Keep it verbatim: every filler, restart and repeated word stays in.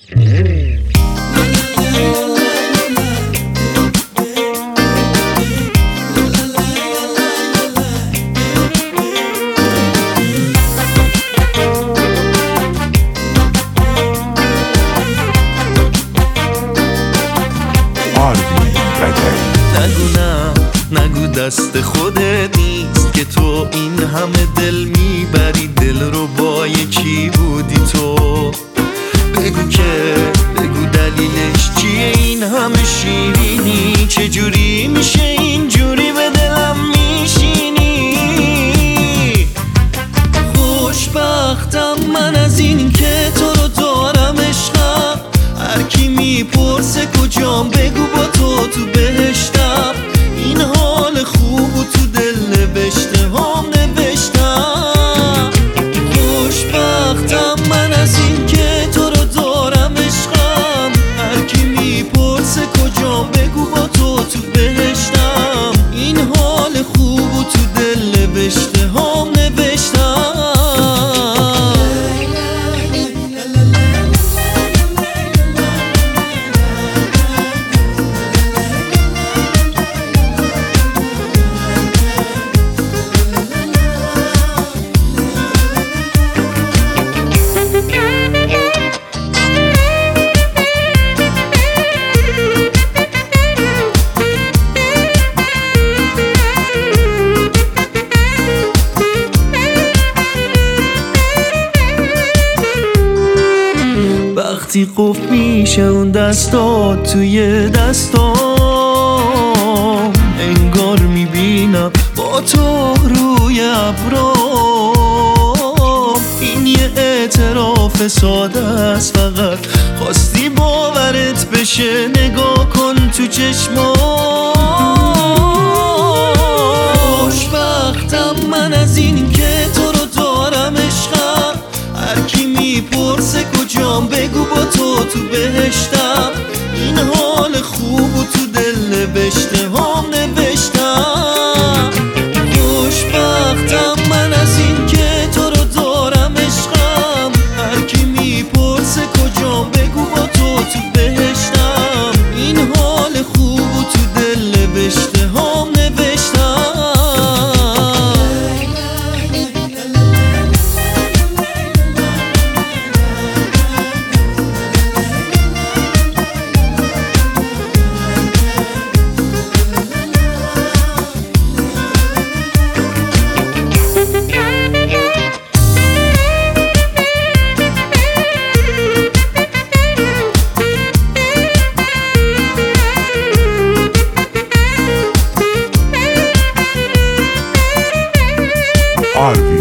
نگو نه، نگو دست خودت نیست که تو این همه دل میبری. دل رو با یکی بودی تو، بگو که بگو دلیلش چیه این همه شیرینی. چجوری میشه اینجوری به دلم میشینی؟ خوشبختم من از این که تو رو دارم عشقم. هر کی میپرسه کجام بگو با تو تو بهشتم. این حال خوب و تو دل نوشته هم نوشتم. خوشبختم من از این که تو رو دارم عشقم. هر کی میپرسه کجام بگو با تو تو بهشتم. این حال خوب و تو دل نوشته هم نوشتم. وقتی قفل میشه اون دستات توی دستام، انگار میبینم با تو روی ابرام. این یه اعتراف ساده است، فقط خواستی باورت بشه. نگاه کن تو چشمام. خوشبختم من از این که تو رو دارم عشقم. هر کی میپرسه کجام بگو با تو تو بهشتم. این حال خوب و تو دل نوشته هم نوشتم. خوشبختم من از این که تو رو دارم عشقم. هر کی میپرسه کجام بگو با تو تو بهشتم. این حال خوب و تو دل نوشته هم نوشتم. Arvin